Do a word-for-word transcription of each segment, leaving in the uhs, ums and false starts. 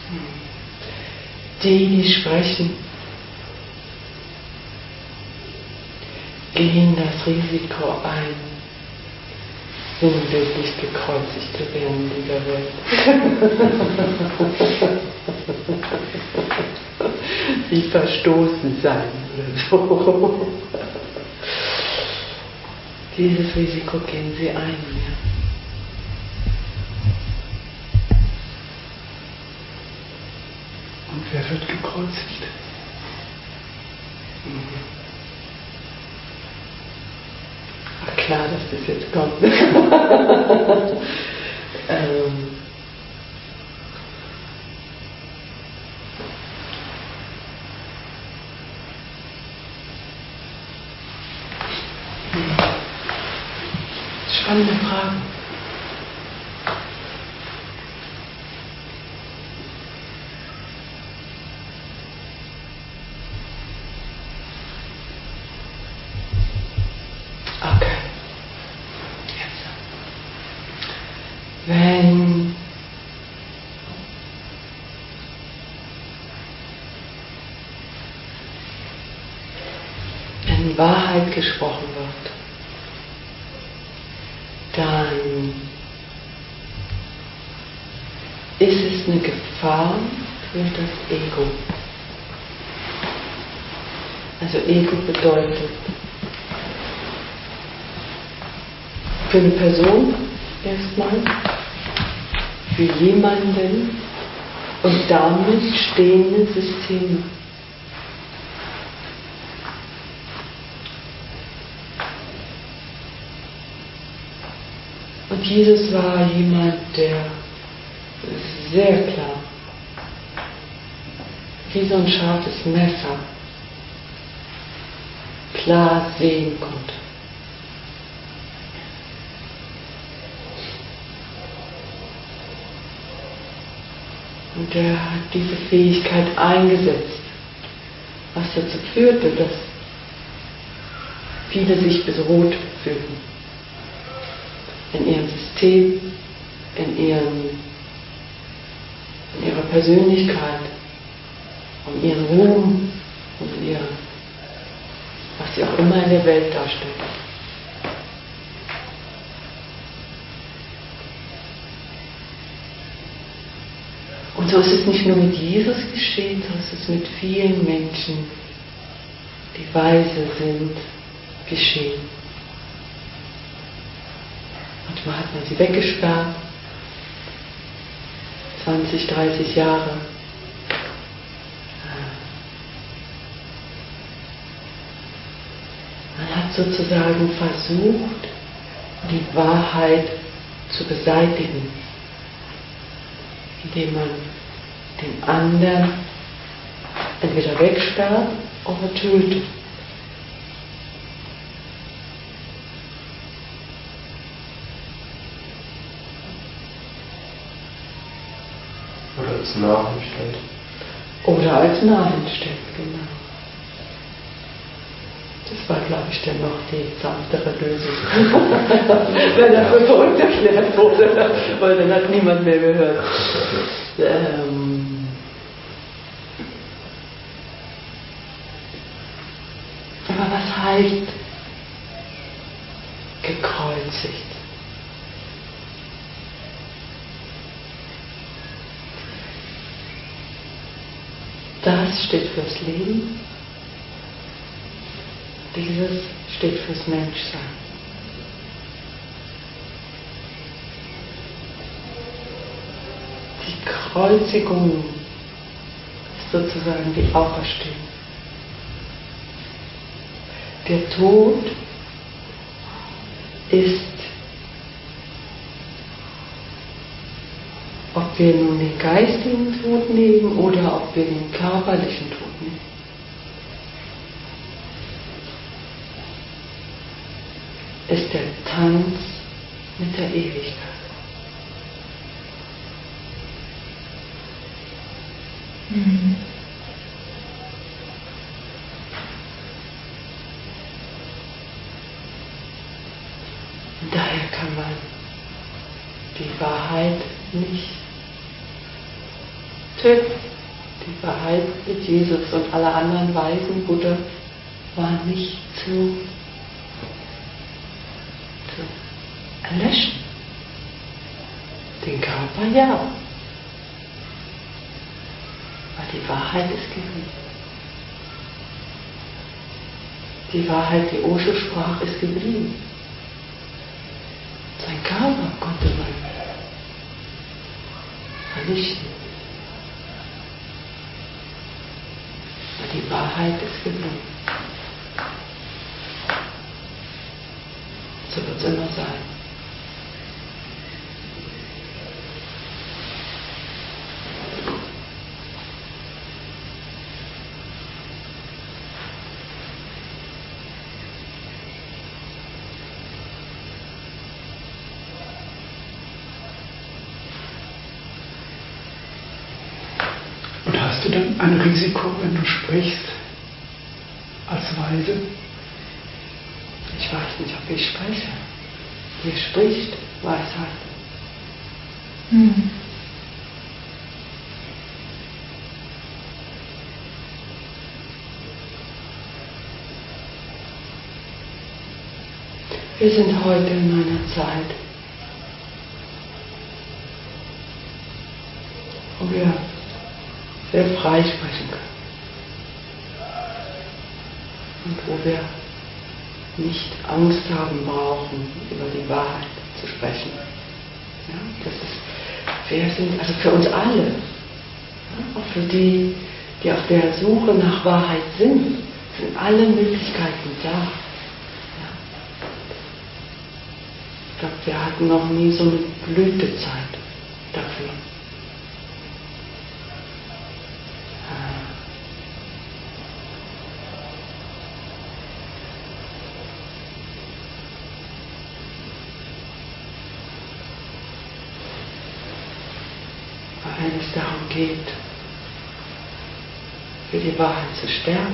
Die, die sprechen, gehen das Risiko ein, sinnbildlich gekreuzigt zu werden in dieser Welt. Wie verstoßen sein oder so. Dieses Risiko gehen sie ein. Ja. Und wer wird gekreuzigt? Mhm. Ach klar, dass das jetzt kommt. ähm. Spannende Frage. Okay. Jetzt. Wenn in Wahrheit gesprochen wird, dann ist es eine Gefahr für das Ego. Also Ego bedeutet für eine Person erstmal, für jemanden und damit stehende Systeme. Und Jesus war jemand, der sehr klar, wie so ein scharfes Messer, klar sehen konnte. Und er hat diese Fähigkeit eingesetzt, was dazu führte, dass viele sich bedroht fühlten. In ihrem System, in, ihrem, in ihrer Persönlichkeit, um ihren Ruhm, um ihr, was sie auch immer in der Welt darstellt. Und so ist es nicht nur mit Jesus geschehen, sondern es ist mit vielen Menschen, die weise sind, geschehen. Manchmal hat man sie weggesperrt, zwanzig, dreißig Jahre. Man hat sozusagen versucht, die Wahrheit zu beseitigen, indem man den anderen entweder wegsperrt oder tötet. Oder als Narren stellt. Oder als Narren stellt, genau. Das war, glaube ich, dann noch die sanftere Lösung. Wenn das für verrückt erklärt wurde, weil dann hat niemand mehr gehört. Ähm Aber was heißt gekreuzigt? Das steht fürs Leben, dieses steht fürs Menschsein. Die Kreuzigung ist sozusagen die Auferstehung. Der Tod ist, ob wir nun den geistigen Tod nehmen oder ob wir den körperlichen Tod nehmen. Ist der Tanz mit der Ewigkeit. Mhm. Und daher kann man die Wahrheit nicht Die Wahrheit mit Jesus und alle anderen Weisen Buddha war nicht zu, zu erlöschen. Den Körper ja. Aber die Wahrheit ist geblieben. Die Wahrheit, die Osho sprach, ist geblieben. Sein Körper konnte man vernichten. Aber die Wahrheit ist geblieben. So wird es immer sein. Hast du dann ein Risiko, wenn du sprichst, als Weise? Ich weiß nicht, ob ich spreche. Hier spricht Weisheit. Hm. Wir sind heute in einer Zeit, wo wir sehr frei sprechen können. Und wo wir nicht Angst haben brauchen, über die Wahrheit zu sprechen. Ja, das ist, wir sind, also für uns alle, ja, auch für die, die auf der Suche nach Wahrheit sind, sind alle Möglichkeiten da. Ja. Ich glaube, wir hatten noch nie so eine Blütezeit dafür. Wenn es darum geht, für die Wahrheit zu sterben,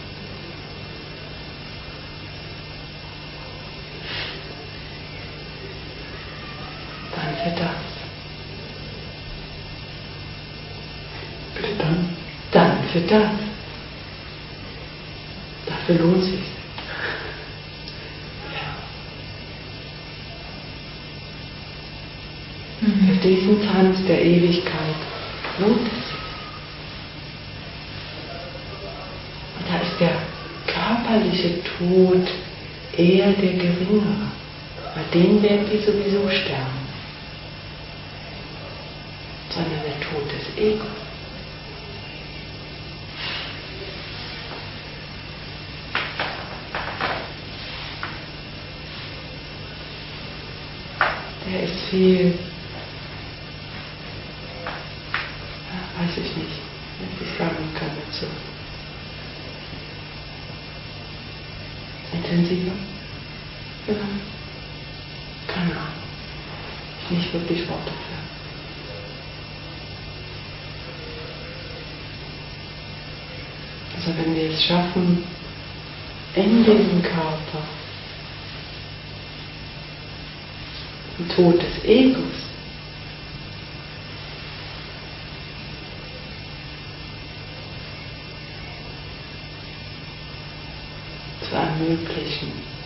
dann für das. Bitte dann? Dann für das. Dafür lohnt es sich. Für diesen Tanz der Ewigkeit lohnt es sich. Und da ist der körperliche Tod eher der geringere. Bei dem werden die sowieso sterben. Sondern der Tod des Egos. Der ist viel, weiß ich nicht, was ich sagen kann dazu. Intensiver? Ja. Keine Ahnung. Nicht wirklich Worte für. Also wenn wir es schaffen, in diesem Körper den Tod des Egos zu ermöglichen,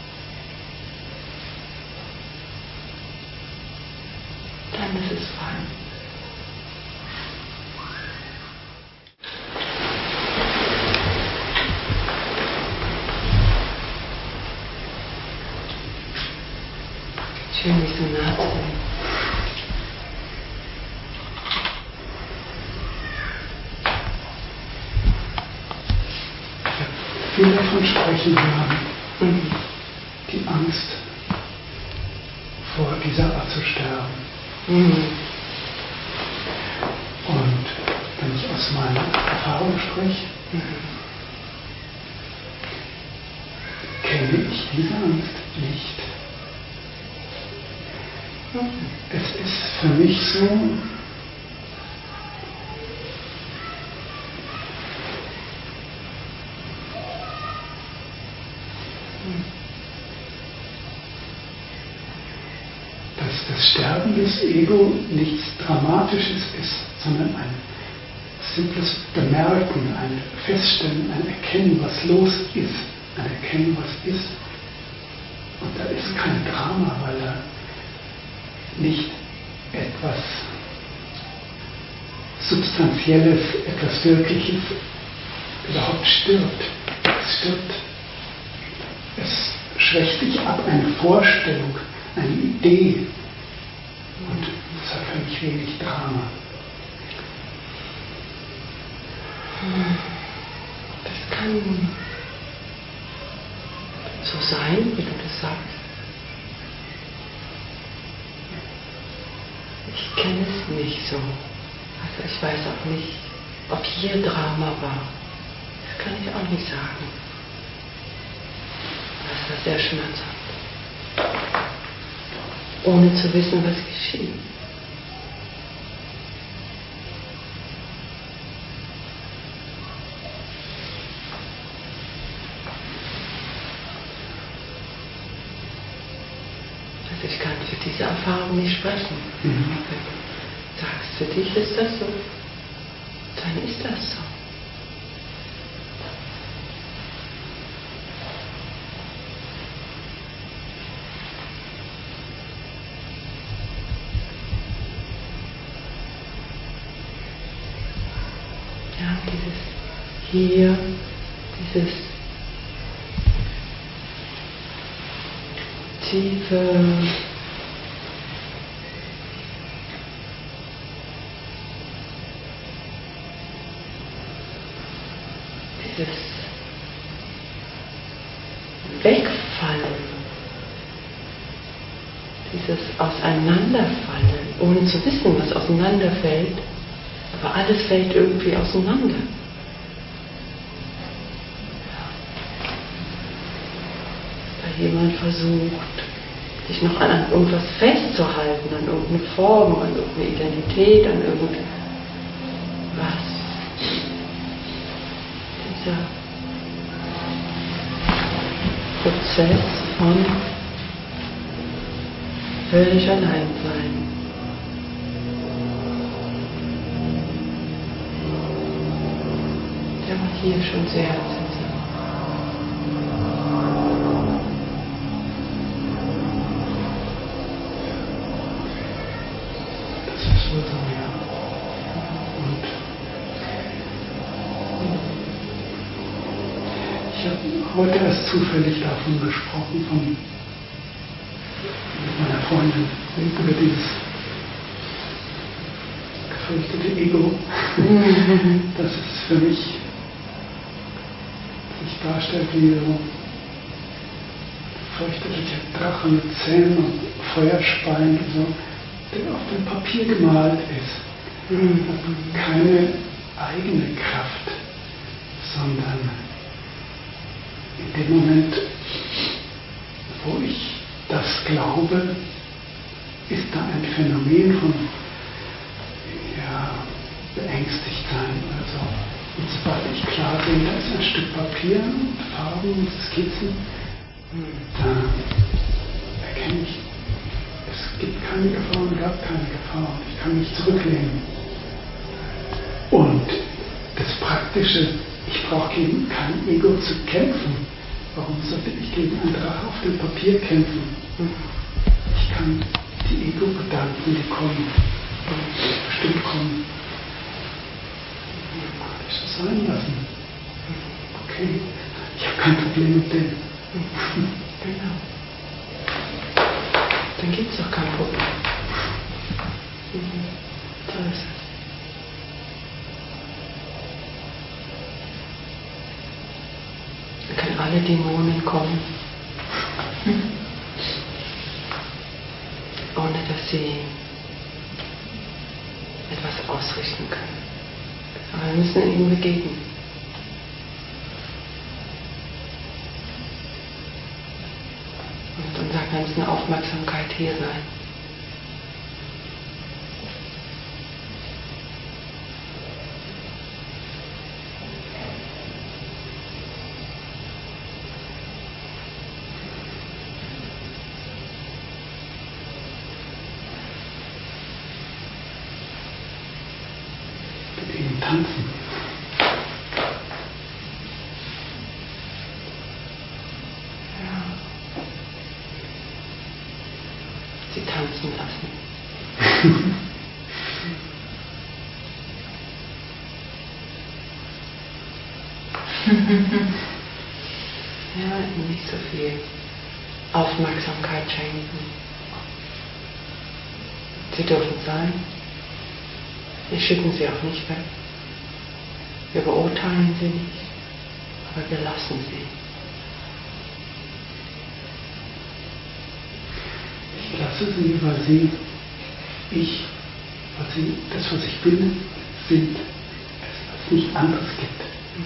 dann ist es fein. Schön, mich so nah zu sehen. Viel davon sprechen hören. Mhm. Die Angst vor dieser Art zu sterben. Mhm. Und wenn ich aus meiner Erfahrung spreche, Mhm. kenne ich diese Angst nicht. Mhm. Es ist für mich so, dass das Sterben des Ego nichts Dramatisches ist, sondern ein simples Bemerken, ein Feststellen, ein Erkennen, was los ist, ein Erkennen, was ist. Und da ist kein Drama, weil da nicht etwas Substanzielles, etwas Wirkliches überhaupt stirbt. Es stirbt. Es schwächt sich ab, eine Vorstellung, eine Idee. Und es hat für mich wenig Drama. Das kann so sein, wie du das sagst. Ich kenne es nicht so. Also ich weiß auch nicht, ob hier Drama war. Das kann ich auch nicht sagen. Das war sehr schmerzhaft. Ohne zu wissen, was geschieht. Also ich kann für diese Erfahrung nicht sprechen. Mhm. Wenn du sagst, für dich ist das so, dann ist das so. Ja, dieses hier, dieses tiefe dieses Wegfallen, dieses Auseinanderfallen, ohne zu wissen, was auseinanderfällt, aber alles fällt irgendwie auseinander. Da jemand versucht, sich noch an irgendwas festzuhalten, an irgendeine Form, an irgendeine Identität, an irgendwas. Dieser Prozess von völlig allein sein. Der war hier schon sehr zentral. Das ist wohl so, ja. Und ich habe heute erst zufällig davon gesprochen, von, mit meiner Freundin, über dieses gefürchtete Ego. Das ist für mich sich darstellt wie so ein fürchterlicher Drache mit Zähnen und Feuerspeien, so, der auf dem Papier gemalt ist. Mhm. Hat keine eigene Kraft, sondern in dem Moment, wo ich das glaube, ist da ein Phänomen von ja, beängstigt sein oder so. Und sobald ich klar sehe, da ist ein Stück Papier und Farben und Skizzen, da erkenne ich, es gibt keine Gefahr und gab keine Gefahr und ich kann mich zurücklehnen. Und das Praktische, ich brauche gegen kein Ego zu kämpfen. Warum sollte ich gegen ein Drache auf dem Papier kämpfen? Ich kann die Ego-Gedanken, die kommen, bestimmt kommen, so sein lassen. Okay, ich habe kein Problem mit dem. Genau. Dann gibt es doch kein Problem. Mhm. So ist es. Dann können alle Dämonen kommen, ohne dass sie etwas ausrichten können. Aber wir müssen ihnen begegnen. Und unserer ganzen Aufmerksamkeit hier sein. tanzen. Ja. Sie tanzen lassen. Ja, nicht so viel Aufmerksamkeit schenken. Sie dürfen sein. Wir schicken sie auch nicht weg. Wir beurteilen sie nicht, aber wir lassen sie. Ich lasse sie, weil sie, ich, weil sie, das, was ich bin, sind, es was nicht anderes gibt.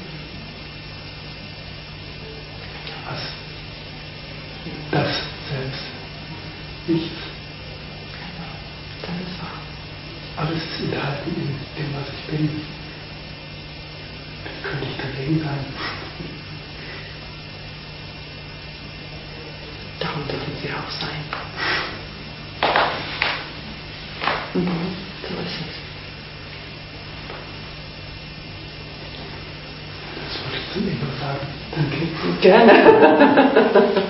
Als das selbst. Nichts. Genau, das ist wahr. Alles ist enthalten in dem, was ich bin. Wie könnte ich dagegen sein? Darum dürfen sie auch sein. Mhm, so ist es. Das wollte ich zum Ego sagen. Danke. Gerne.